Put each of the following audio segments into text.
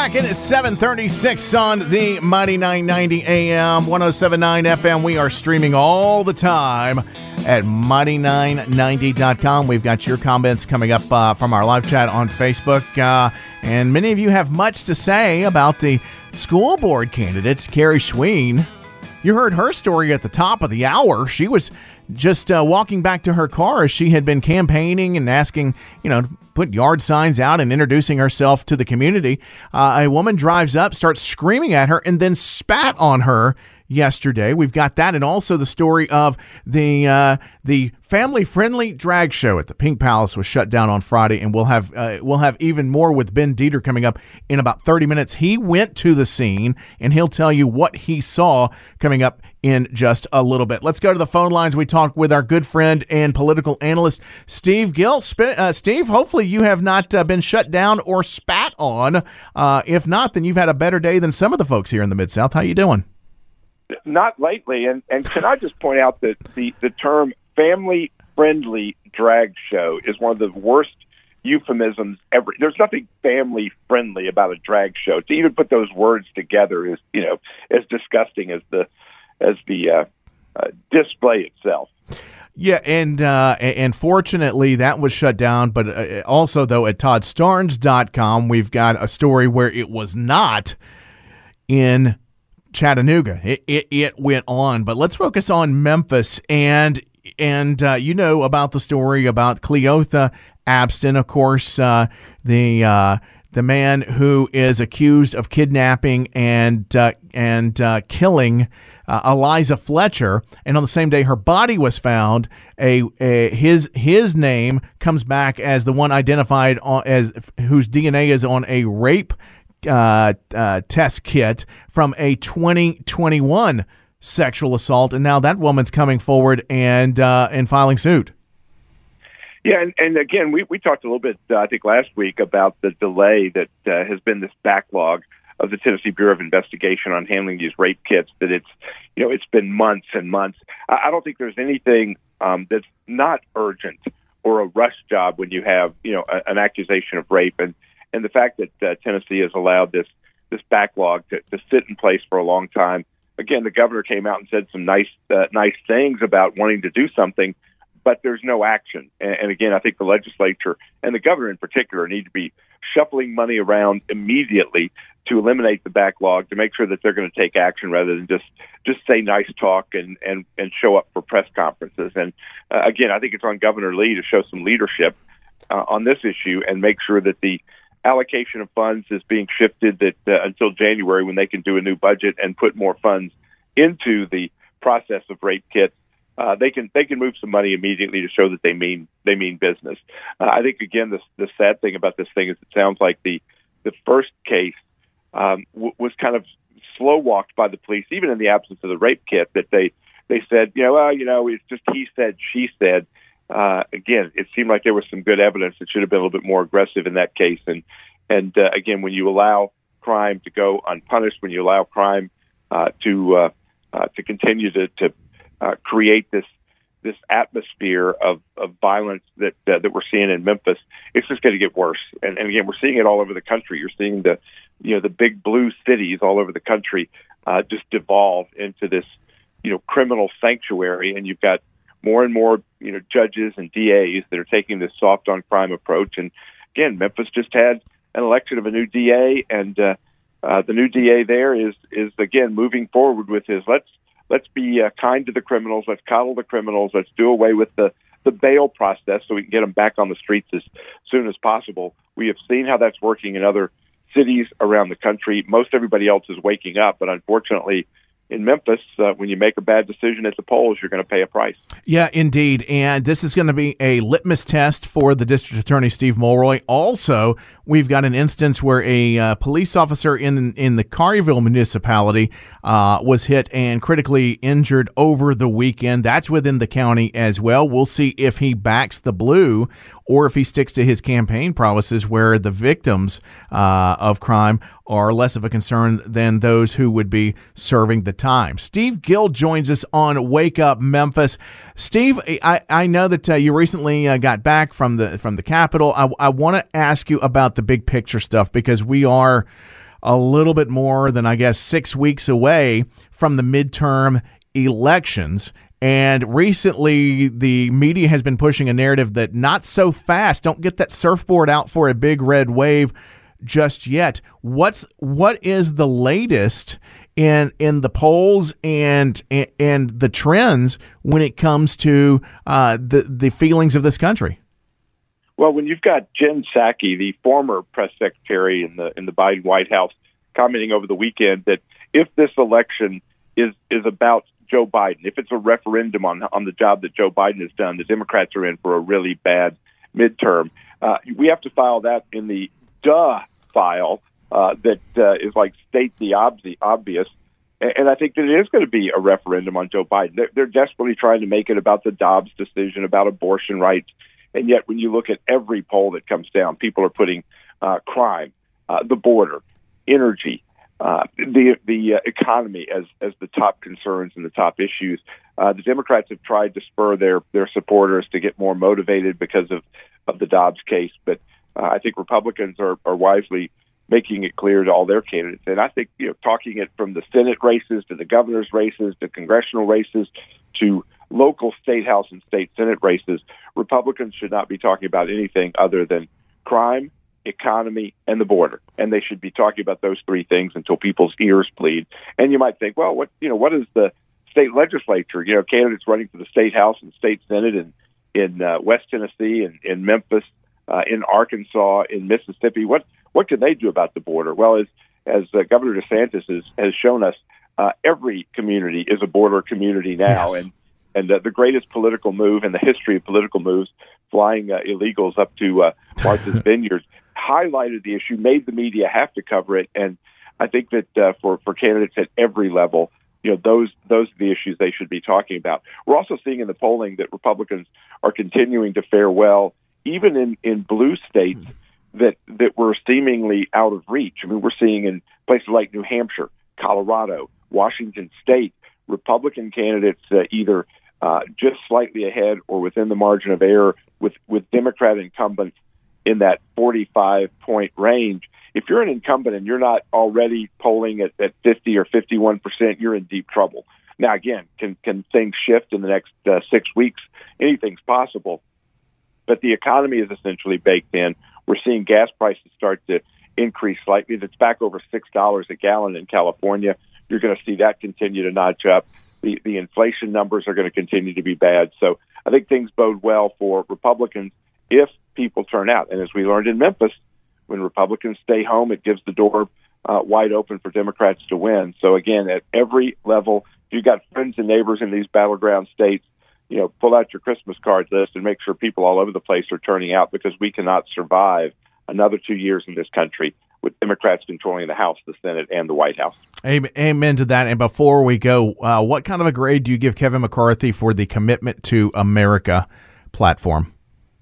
back. It is 7:36 on the Mighty 990 AM, 107.9 FM. We are streaming all the time at mighty990.com. We've got your comments coming up from our live chat on Facebook. And many of you have much to say about the school board candidates. Carrie Schween, you heard her story at the top of the hour. She was just walking back to her car as she had been campaigning and asking, to put yard signs out and introducing herself to the community. A woman drives up, starts screaming at her, and then spat on her yesterday. We've got that, and also the story of the family-friendly drag show at the Pink Palace was shut down on Friday, and we'll have even more with Ben Dieter coming up in about 30 minutes. He went to the scene, and he'll tell you what he saw coming up in just a little bit. Let's go to the phone lines. We talk with our good friend and political analyst, Steve Gill. Steve, hopefully you have not been shut down or spat on. If not, then you've had a better day than some of the folks here in the Mid-South. How you doing? Not lately, and can I just point out that the term family-friendly drag show is one of the worst euphemisms ever. There's nothing family-friendly about a drag show. To even put those words together is, as disgusting as the display itself. Yeah, and fortunately that was shut down, but also, though, at ToddStarnes.com, we've got a story where it was not in Chattanooga. It went on, but let's focus on Memphis and about the story about Cleotha Abston, of course, the man who is accused of kidnapping and killing Eliza Fletcher, and on the same day her body was found, his name comes back as the one identified as whose DNA is on a rape test kit from a 2021 sexual assault, and now that woman's coming forward and filing suit. Yeah, and again, we talked a little bit, I think, last week about the delay that has been this backlog of the Tennessee Bureau of Investigation on handling these rape kits. That it's been months and months. I don't think there's anything that's not urgent or a rush job when you have an accusation of rape, and the fact that Tennessee has allowed this backlog to sit in place for a long time. Again, the governor came out and said some nice things about wanting to do something, but there's no action. And again, I think the legislature and the governor in particular need to be shuffling money around immediately to eliminate the backlog, to make sure that they're going to take action rather than just say nice talk and show up for press conferences. And again, I think it's on Governor Lee to show some leadership on this issue and make sure that the allocation of funds is being shifted that until January, when they can do a new budget and put more funds into the process of rape kits, they can move some money immediately to show that they mean business. I think again, the sad thing about this thing is it sounds like the first case was kind of slow walked by the police, even in the absence of the rape kit. That they said, it's just he said, she said. Again, it seemed like there was some good evidence that should have been a little bit more aggressive in that case. And again, when you allow crime to go unpunished, when you allow crime to continue to create this atmosphere of violence that we're seeing in Memphis, it's just going to get worse. And again, we're seeing it all over the country. You're seeing the big blue cities all over the country just devolve into this criminal sanctuary, and you've got more and more, judges and DAs that are taking this soft on crime approach. And again, Memphis just had an election of a new DA, and the new DA there is again moving forward with his let's be kind to the criminals, let's coddle the criminals, let's do away with the bail process so we can get them back on the streets as soon as possible. We have seen how that's working in other cities around the country. Most everybody else is waking up, but unfortunately, in Memphis, when you make a bad decision at the polls, you're going to pay a price. Yeah, indeed. And this is going to be a litmus test for the District Attorney, Steve Mulroy. Also, we've got an instance where a police officer in the Collierville municipality was hit and critically injured over the weekend. That's within the county as well. We'll see if he backs the blue or if he sticks to his campaign promises where the victims of crime are less of a concern than those who would be serving the time. Steve Gill joins us on Wake Up Memphis. Steve, I know that you recently got back from the Capitol. I want to ask you about the big picture stuff because we are a little bit more than, I guess, 6 weeks away from the midterm elections. And recently, the media has been pushing a narrative that not so fast, don't get that surfboard out for a big red wave just yet. What is the latest in the polls and the trends when it comes to the feelings of this country? Well, when you've got Jen Psaki, the former press secretary in the Biden White House, commenting over the weekend that if this election is about Joe Biden, if it's a referendum on the job that Joe Biden has done, the Democrats are in for a really bad midterm. We have to file that in the file that is like state the obvious. And I think that it is going to be a referendum on Joe Biden. They're desperately trying to make it about the Dobbs decision, about abortion rights. And yet when you look at every poll that comes down, people are putting crime, the border, energy, the economy as the top concerns and the top issues. The Democrats have tried to spur their supporters to get more motivated because of the Dobbs case. But I think Republicans are wisely making it clear to all their candidates. And I think, talking it from the Senate races to the governor's races to congressional races to local state house and state Senate races, Republicans should not be talking about anything other than crime, economy, and the border. And they should be talking about those three things until people's ears bleed. And you might think, well, what is the state legislature? Candidates running for the state house and state Senate in West Tennessee and in Memphis, in Arkansas, in Mississippi. What can they do about the border? Well, as Governor DeSantis has shown us, every community is a border community now. Yes. And the greatest political move in the history of political moves, flying illegals up to Martha's Vineyard, highlighted the issue, made the media have to cover it. And I think that for candidates at every level, those are the issues they should be talking about. We're also seeing in the polling that Republicans are continuing to fare well, even in blue states that were seemingly out of reach. I mean, we're seeing in places like New Hampshire, Colorado, Washington State, Republican candidates either just slightly ahead or within the margin of error with Democrat incumbents in that 45-point range. If you're an incumbent and you're not already polling at 50 or 51%, you're in deep trouble. Now, again, can things shift in the next 6 weeks? Anything's possible. But the economy is essentially baked in. We're seeing gas prices start to increase slightly. It's back over $6 a gallon in California. You're going to see that continue to notch up. The inflation numbers are going to continue to be bad. So I think things bode well for Republicans if people turn out. And as we learned in Memphis, when Republicans stay home, it gives the door wide open for Democrats to win. So again, at every level, if you've got friends and neighbors in these battleground states, pull out your Christmas card list and make sure people all over the place are turning out, because we cannot survive another 2 years in this country with Democrats controlling the House, the Senate, and the White House. Amen to that. And before we go, what kind of a grade do you give Kevin McCarthy for the Commitment to America platform?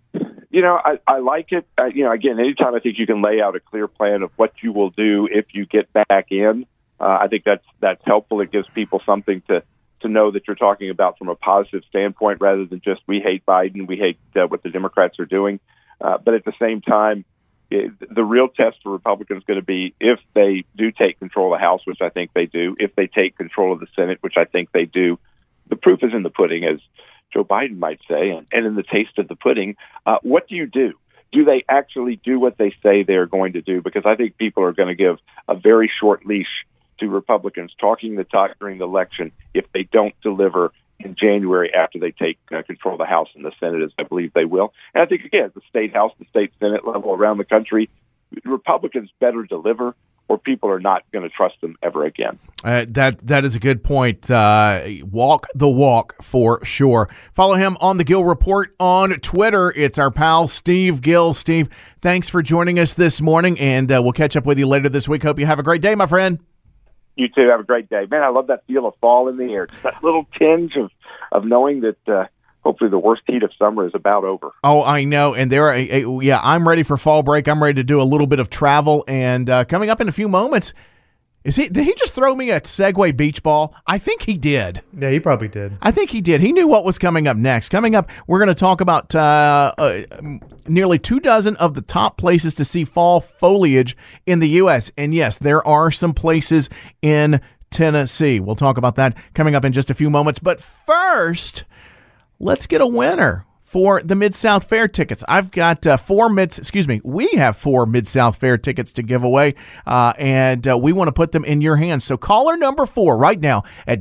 I like it. Again, anytime I think you can lay out a clear plan of what you will do if you get back in, I think that's helpful. It gives people something to know that you're talking about from a positive standpoint rather than just we hate Biden, we hate what the Democrats are doing. But at the same time, the real test for Republicans is going to be if they do take control of the House, which I think they do, if they take control of the Senate, which I think they do. The proof is in the pudding, as Joe Biden might say, and in the taste of the pudding. What do you do? Do they actually do what they say they're going to do? Because I think people are going to give a very short leash to Republicans talking the talk during the election if they don't deliver in January after they take control of the House and the Senate, as I believe they will. And I think, again, the state House, the state Senate level around the country, Republicans better deliver, or people are not going to trust them ever again. That is a good point. Walk the walk for sure. Follow him on the Gill Report on Twitter. It's our pal Steve Gill. Steve, thanks for joining us this morning, and we'll catch up with you later this week. Hope you have a great day, my friend. You too. Have a great day. Man, I love that feel of fall in the air. Just that little tinge of knowing that hopefully the worst heat of summer is about over. Oh, I know. And I'm ready for fall break. I'm ready to do a little bit of travel. And coming up in a few moments, Did he just throw me a Segway beach ball? I think he did. Yeah, he probably did. I think he did. He knew what was coming up next. Coming up, we're going to talk about nearly 24 of the top places to see fall foliage in the U.S. And yes, there are some places in Tennessee. We'll talk about that coming up in just a few moments. But first, let's get a winner for the Mid-South Fair tickets. I've got we have 4 Mid-South Fair tickets to give away, and we want to put them in your hands. So caller number 4 right now at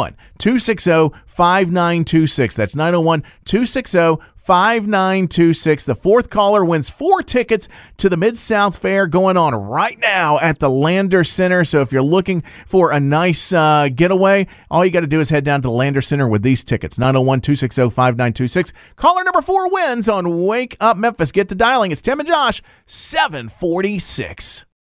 901-260-5926. That's 901-260-5926. The fourth caller wins 4 tickets to the Mid-South Fair going on right now at the Lander Center. So if you're looking for a nice getaway, all you got to do is head down to the Lander Center with these tickets. 901-260-5926. Caller number 4 wins on Wake Up Memphis. Get to dialing. It's Tim and Josh, 746.